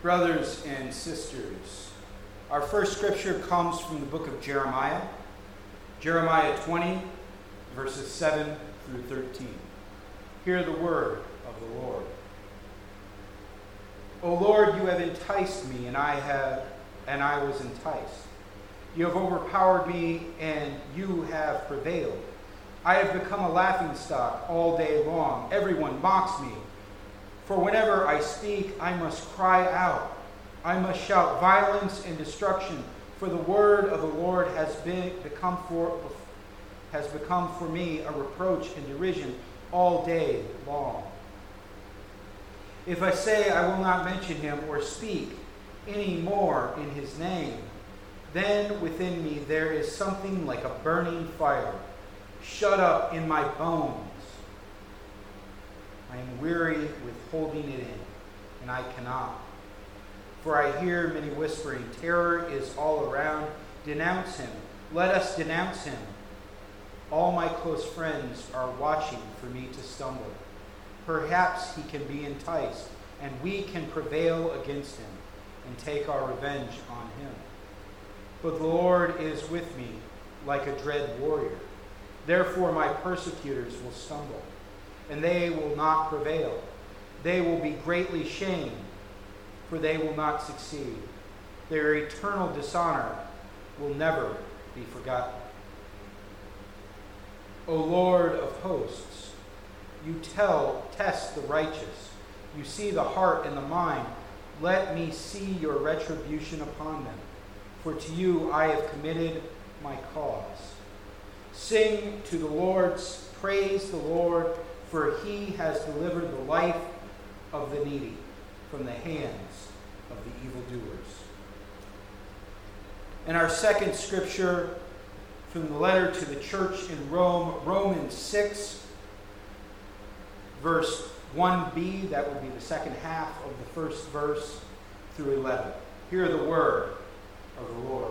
Brothers and sisters, our first scripture comes from the book of Jeremiah, Jeremiah 20, verses 7 through 13. Hear the word of the Lord. O Lord, you have enticed me, and I was enticed. You have overpowered me, and you have prevailed. I have become a laughingstock all day long. Everyone mocks me. For whenever I speak, I must cry out. I must shout violence and destruction, for the word of the Lord has become for me a reproach and derision all day long. If I say I will not mention him or speak any more in his name, then within me there is something like a burning fire, shut up in my bones. I am weary with holding it in, and I cannot. For I hear many whispering, terror is all around. Denounce him. Let us denounce him. All my close friends are watching for me to stumble. Perhaps he can be enticed, and we can prevail against him and take our revenge on him. But the Lord is with me like a dread warrior. Therefore my persecutors will stumble, and they will not prevail. They will be greatly shamed, for they will not succeed. Their eternal dishonor will never be forgotten. O Lord of hosts, you test the righteous. You see the heart and the mind. Let me see your retribution upon them. For to you I have committed my cause. Sing to the Lord, praise the Lord, for he has delivered the life of the needy from the hands of the evildoers. And our second scripture from the letter to the church in Rome, Romans 6, verse 1b, that would be the second half of the first verse through 11. Hear the word of the Lord.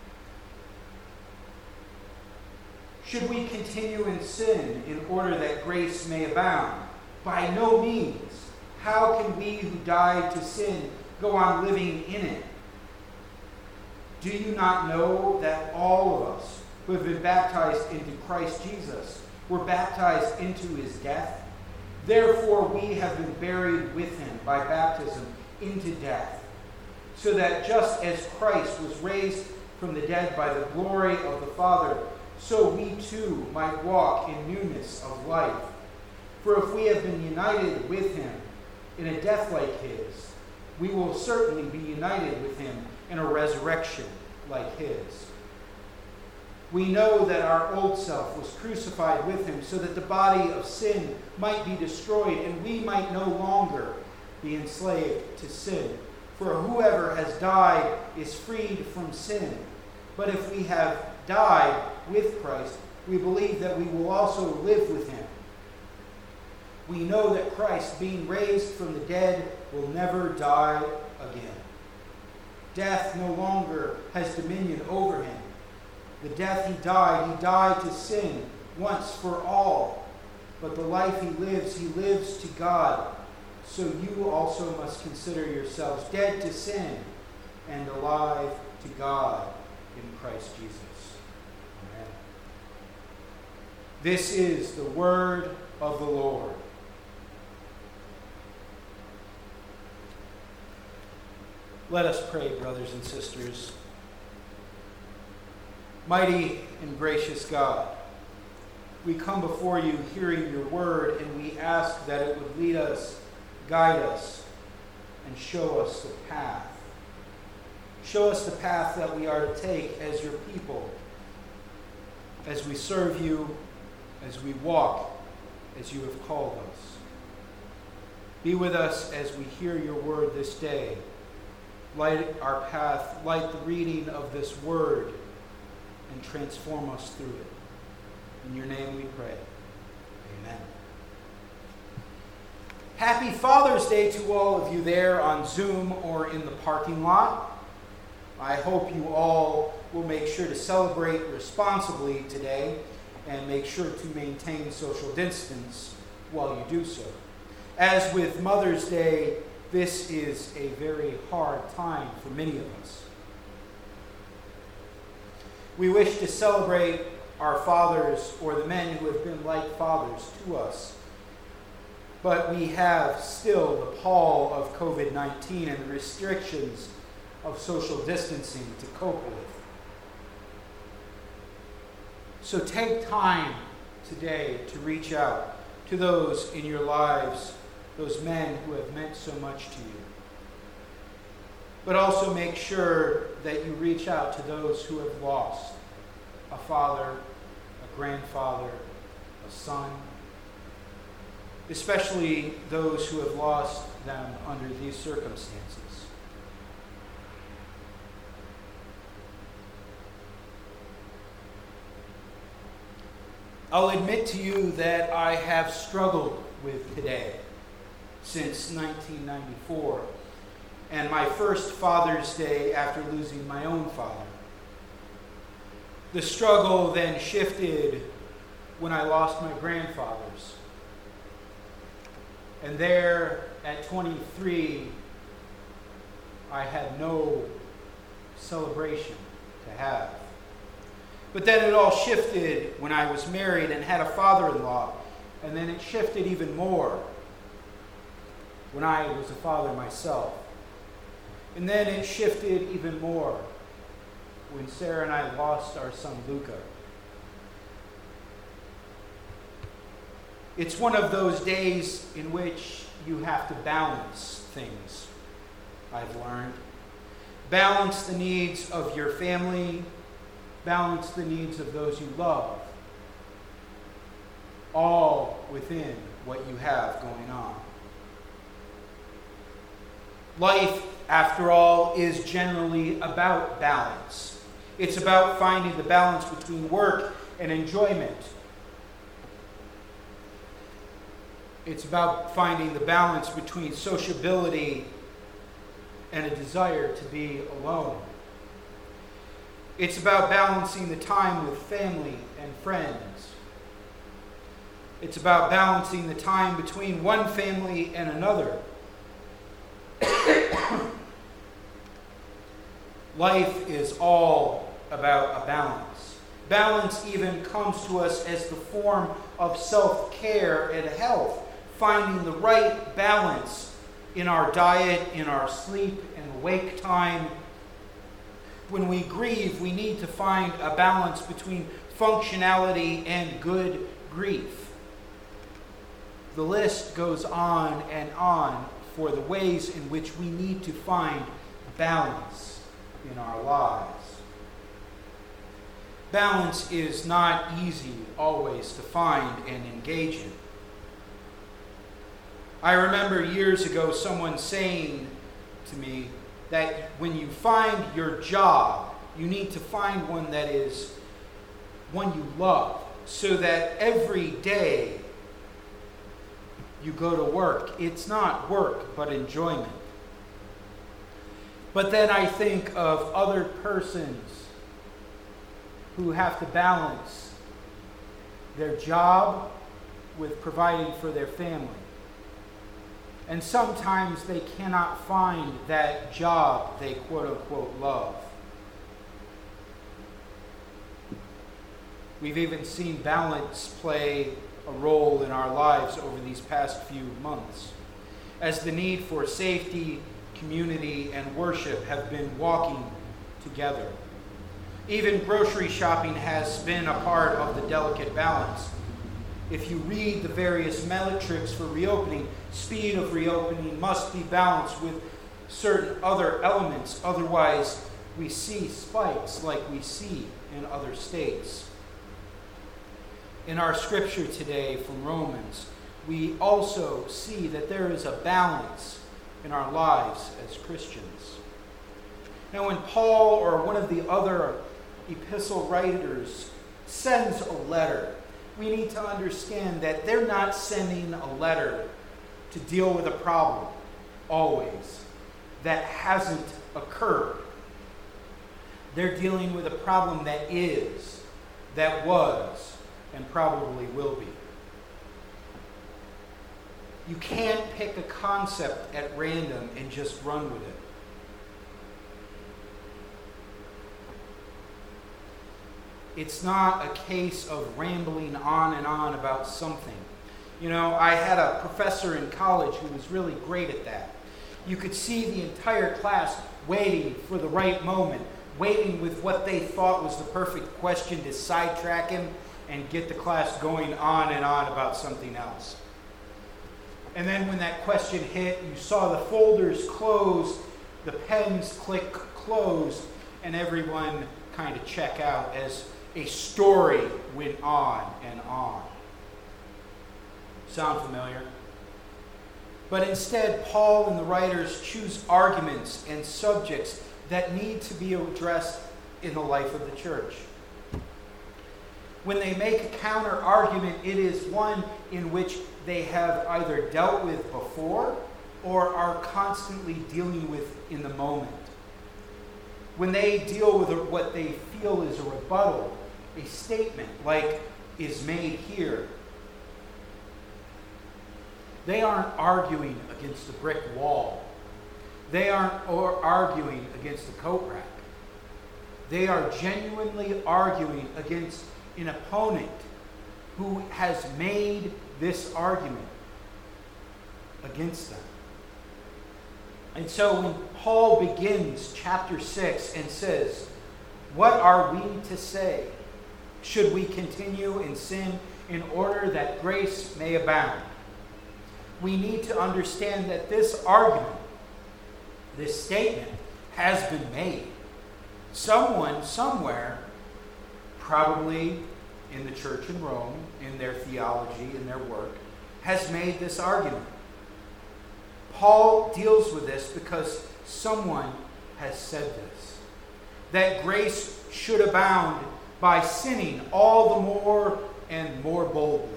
Should we continue in sin in order that grace may abound? By no means. How can we who died to sin go on living in it? Do you not know that all of us who have been baptized into Christ Jesus were baptized into his death? Therefore we have been buried with him by baptism into death, so that just as Christ was raised from the dead by the glory of the Father, so we too might walk in newness of life. For if we have been united with him in a death like his, we will certainly be united with him in a resurrection like his. We know that our old self was crucified with him so that the body of sin might be destroyed and we might no longer be enslaved to sin. For whoever has died is freed from sin. But if we have died with Christ, we believe that we will also live with him. We know that Christ, being raised from the dead, will never die again. Death no longer has dominion over him. The death he died to sin once for all. But the life he lives to God. So you also must consider yourselves dead to sin and alive to God in Christ Jesus. Amen. This is the word of the Lord. Let us pray, brothers and sisters. Mighty and gracious God, we come before you hearing your word, and we ask that it would lead us, guide us, and show us the path. Show us the path that we are to take as your people, as we serve you, as we walk as you have called us. Be with us as we hear your word this day. Light our path, light the reading of this word, and transform us through it. In your name we pray. Amen. Happy Father's Day to all of you there on Zoom or in the parking lot. I hope you all will make sure to celebrate responsibly today and make sure to maintain social distance while you do so. As with Mother's Day, this is a very hard time for many of us. We wish to celebrate our fathers or the men who have been like fathers to us. But we have still the pall of COVID-19 and the restrictions of social distancing to cope with. So take time today to reach out to those in your lives, those men who have meant so much to you. But also make sure that you reach out to those who have lost a father, a grandfather, a son, especially those who have lost them under these circumstances. I'll admit to you that I have struggled with today since 1994 and my first Father's Day after losing my own father. The struggle then shifted when I lost my grandfathers. And there, at 23, I had no celebration to have. But then it all shifted when I was married and had a father-in-law. And then it shifted even more when I was a father myself. And then it shifted even more when Sarah and I lost our son Luca. It's one of those days in which you have to balance things, I've learned. Balance the needs of your family, balance the needs of those you love, all within what you have going on. Life, after all, is generally about balance. It's about finding the balance between work and enjoyment. It's about finding the balance between sociability and a desire to be alone. It's about balancing the time with family and friends. It's about balancing the time between one family and another. Life is all about a balance. Balance even comes to us as the form of self-care and health, finding the right balance in our diet, in our sleep and wake time. When we grieve, we need to find a balance between functionality and good grief. The list goes on and on for the ways in which we need to find balance in our lives. Balance is not easy always to find and engage in. I remember years ago someone saying to me that when you find your job, you need to find one that is one you love, so that every day you go to work, it's not work but enjoyment. But then I think of other persons who have to balance their job with providing for their family. And sometimes they cannot find that job they quote-unquote love. We've even seen balance play a role in our lives over these past few months, as the need for safety, community, and worship have been walking together. Even grocery shopping has been a part of the delicate balance. If you read the various metrics for reopening, speed of reopening must be balanced with certain other elements. Otherwise, we see spikes like we see in other states. In our scripture today from Romans, we also see that there is a balance in our lives as Christians. Now, when Paul or one of the other epistle writers sends a letter, we need to understand that they're not sending a letter to deal with a problem, always, that hasn't occurred. They're dealing with a problem that is, that was, and probably will be. You can't pick a concept at random and just run with it. It's not a case of rambling on and on about something. You know, I had a professor in college who was really great at that. You could see the entire class waiting for the right moment, waiting with what they thought was the perfect question to sidetrack him and get the class going on and on about something else. And then when that question hit, you saw the folders close, the pens click close, and everyone kind of check out as a story went on and on. Sound familiar? But instead, Paul and the writers choose arguments and subjects that need to be addressed in the life of the church. When they make a counter argument, it is one in which they have either dealt with before or are constantly dealing with in the moment. When they deal with what they feel is a rebuttal, a statement like is made here, they aren't arguing against a brick wall. They aren't arguing against a coat rack. They are genuinely arguing against an opponent who has made this argument against them. And so when Paul begins chapter 6 and says, "What are we to say? Should we continue in sin in order that grace may abound?" We need to understand that this argument, this statement, has been made. Someone, somewhere, probably in the church in Rome, in their theology, in their work, has made this argument. Paul deals with this because someone has said this, that grace should abound by sinning all the more and more boldly.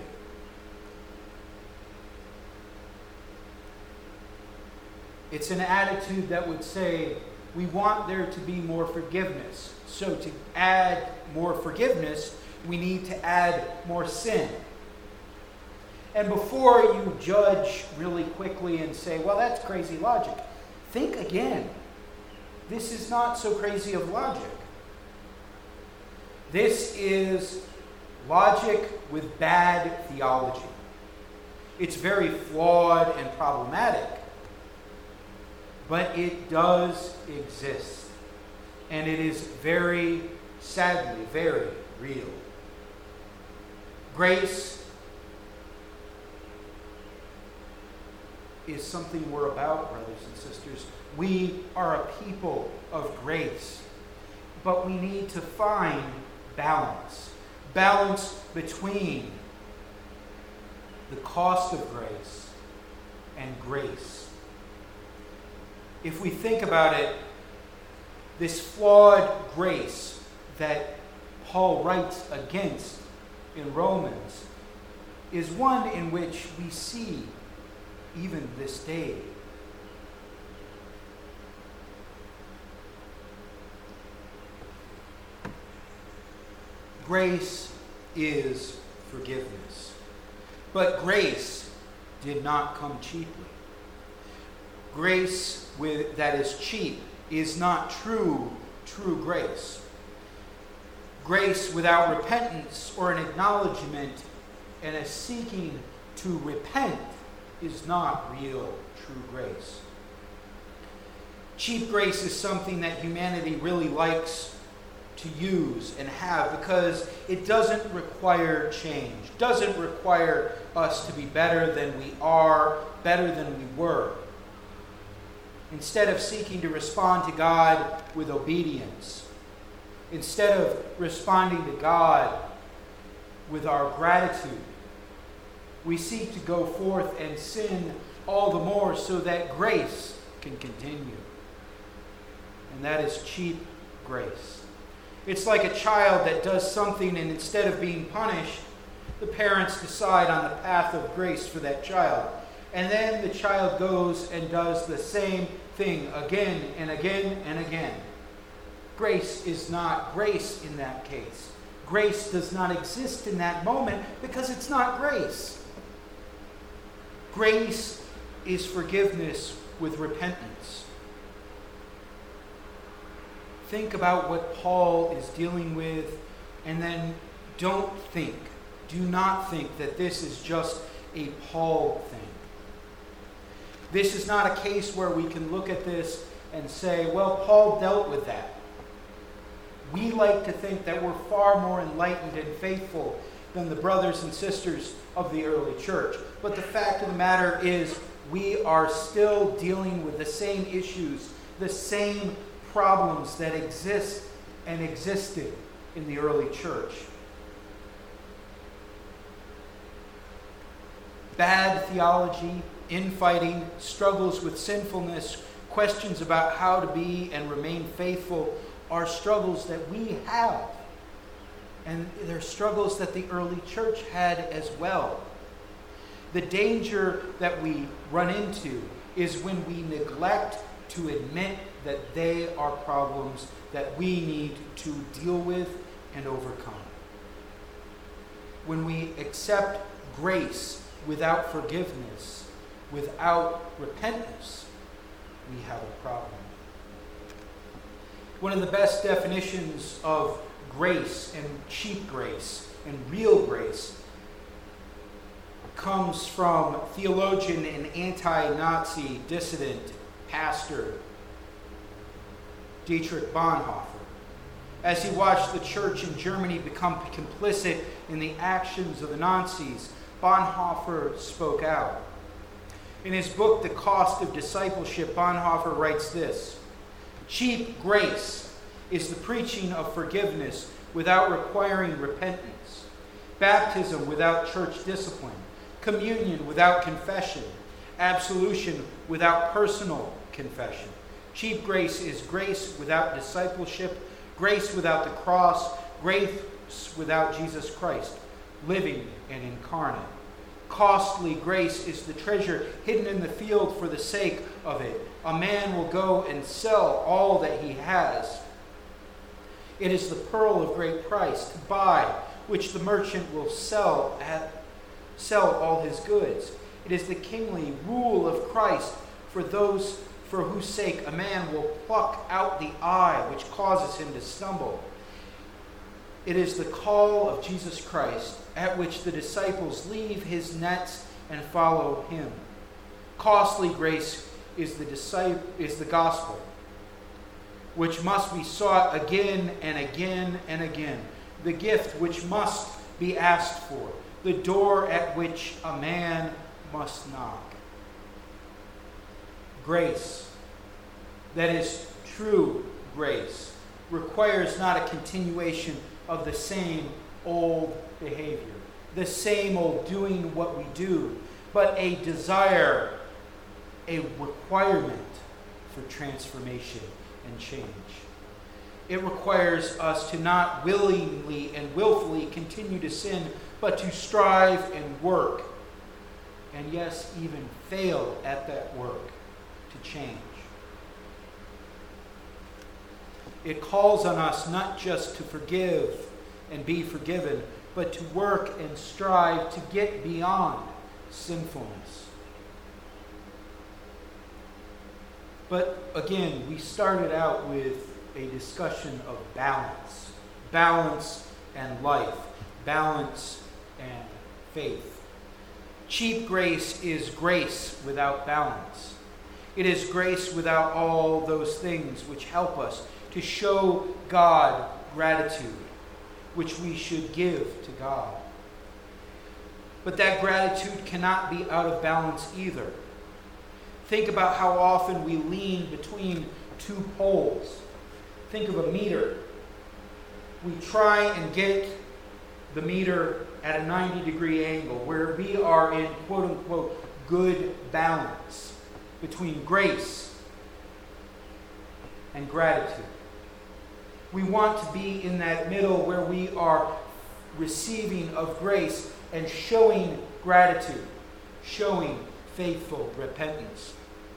It's an attitude that would say, we want there to be more forgiveness. So to add more forgiveness, we need to add more sin. And before you judge really quickly and say, well, that's crazy logic, think again. This is not so crazy of logic. This is logic with bad theology. It's very flawed and problematic, but it does exist. And it is very, sadly, very real. Grace is something we're about, brothers and sisters. We are a people of grace, but we need to find balance. Balance between the cost of grace and grace. If we think about it, this flawed grace that Paul writes against in Romans is one in which we see even this day. Grace is forgiveness. But grace did not come cheaply. Grace that is cheap is not true grace. Grace without repentance or an acknowledgement and a seeking to repent is not real, true grace. Cheap grace is something that humanity really likes to use and have because it doesn't require change, doesn't require us to be better than we are, better than we were. Instead of seeking to respond to God with obedience, instead of responding to God with our gratitude, we seek to go forth and sin all the more so that grace can continue. And that is cheap grace. It's like a child that does something and instead of being punished, the parents decide on the path of grace for that child. And then the child goes and does the same thing again and again and again. Grace is not grace in that case. Grace does not exist in that moment because it's not grace. Grace is forgiveness with repentance. Think about what Paul is dealing with, and then do not think that this is just a Paul thing. This is not a case where we can look at this and say, well, Paul dealt with that. We like to think that we're far more enlightened and faithful than the brothers and sisters of the early church. But the fact of the matter is, we are still dealing with the same issues, the same problems that exist and existed in the early church. Bad theology, infighting, struggles with sinfulness, questions about how to be and remain faithful are struggles that we have. And they're struggles that the early church had as well. The danger that we run into is when we neglect to admit that they are problems that we need to deal with and overcome. When we accept grace without forgiveness, without repentance, we have a problem. One of the best definitions of grace and cheap grace and real grace comes from theologian and anti-Nazi dissident pastor Dietrich Bonhoeffer. As he watched the church in Germany become complicit in the actions of the Nazis, Bonhoeffer spoke out. In his book, The Cost of Discipleship, Bonhoeffer writes this: "Cheap grace is the preaching of forgiveness without requiring repentance, baptism without church discipline, communion without confession, absolution without personal confession. Cheap grace is grace without discipleship, grace without the cross, grace without Jesus Christ, living and incarnate. Costly grace is the treasure hidden in the field for the sake of it. A man will go and sell all that he has. It is the pearl of great price to buy, which the merchant will sell all his goods. It is the kingly rule of Christ for those for whose sake a man will pluck out the eye which causes him to stumble. It is the call of Jesus Christ, at which the disciples leave his nets and follow him. Costly grace is the gospel, which must be sought again and again and again, the gift which must be asked for, the door at which a man must knock." Grace, that is true grace, requires not a continuation of the same old behavior, the same old doing what we do, but a desire, a requirement for transformation and change. It requires us to not willingly and willfully continue to sin, but to strive and work, and yes, even fail at that work, to change. It calls on us not just to forgive and be forgiven, but to work and strive to get beyond sinfulness. But again, we started out with a discussion of balance. Balance and life. Balance and faith. Cheap grace is grace without balance. It is grace without all those things which help us to show God gratitude, which we should give to God. But that gratitude cannot be out of balance either. Think about how often we lean between two poles. Think of a meter. We try and get the meter at a 90-degree angle where we are in quote-unquote good balance between grace and gratitude. We want to be in that middle where we are receiving of grace and showing gratitude, showing faithful repentance.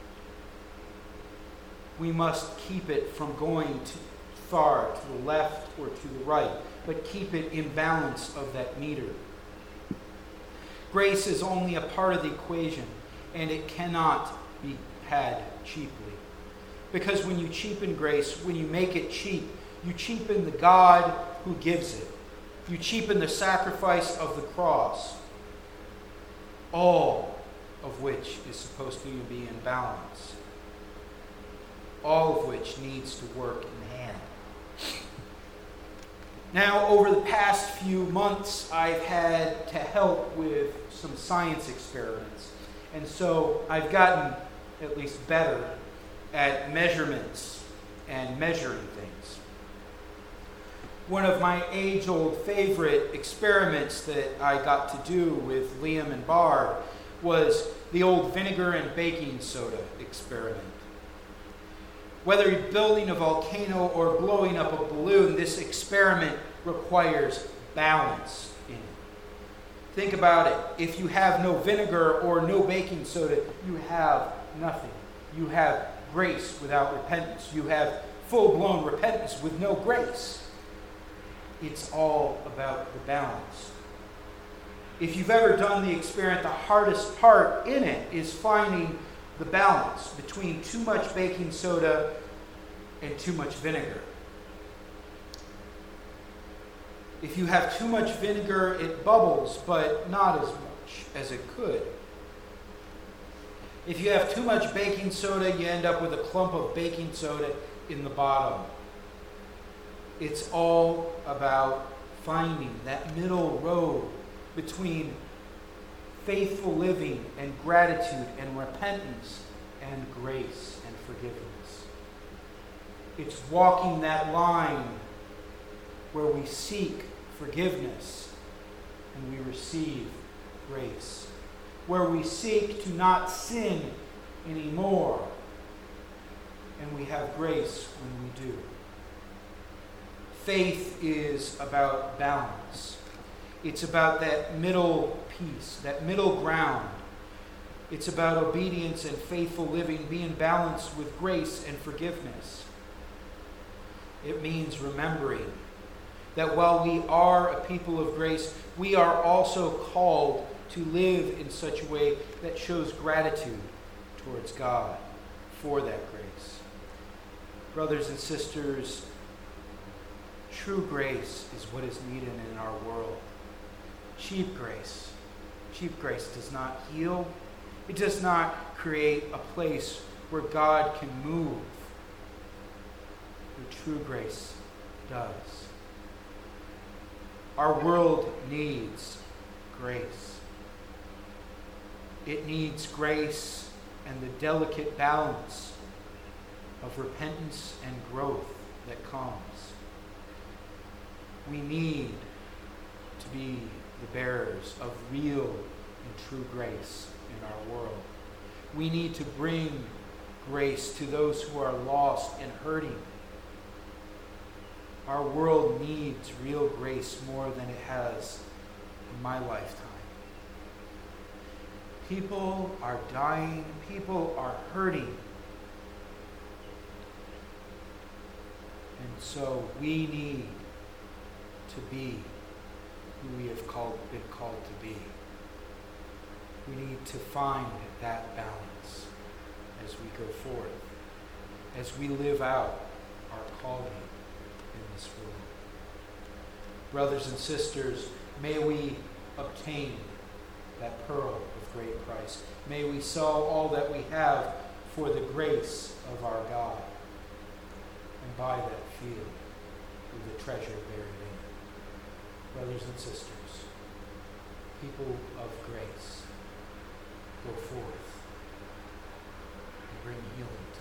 We must keep it from going too far to the left or to the right, but keep it in balance of that meter. Grace is only a part of the equation. and it cannot be had cheaply. Because when you cheapen grace, when you make it cheap, you cheapen the God who gives it. You cheapen the sacrifice of the cross, all of which is supposed to be in balance, all of which needs to work in hand. Now, over the past few months, I've had to help with some science experiments. And so I've gotten at least better at measurements and measuring things. One of my age-old favorite experiments that I got to do with Liam and Barb was the old vinegar and baking soda experiment. Whether you're building a volcano or blowing up a balloon, this experiment requires balance in it. Think about it. If you have no vinegar or no baking soda, you have nothing. You have grace without repentance. You have full-blown repentance with no grace. It's all about the balance. If you've ever done the experiment, the hardest part in it is finding the balance between too much baking soda and too much vinegar. If you have too much vinegar, it bubbles, but not as much as it could. If you have too much baking soda, you end up with a clump of baking soda in the bottom. It's all about finding that middle road between faithful living and gratitude and repentance and grace and forgiveness. It's walking that line where we seek forgiveness and we receive grace, where we seek to not sin anymore and we have grace when we do. Faith is about balance. It's about that middle piece, that middle ground. It's about obedience and faithful living being balanced with grace and forgiveness. It means remembering that while we are a people of grace, we are also called to live in such a way that shows gratitude towards God for that grace. Brothers and sisters, true grace is what is needed in our world. Cheap grace does not heal. It does not create a place where God can move. But true grace does. Our world needs grace. It needs grace and the delicate balance of repentance and growth that comes. We need to be the bearers of real and true grace in our world. We need to bring grace to those who are lost and hurting. Our world needs real grace more than it has in my lifetime. People are dying. People are hurting. And so we need to be who we have been called to be. We need to find that balance as we go forth, as we live out our calling in this world. Brothers and sisters, may we obtain that pearl of great price. May we sell all that we have for the grace of our God and buy that field with the treasure buried in it. Brothers and sisters, people of grace, go forth and bring healing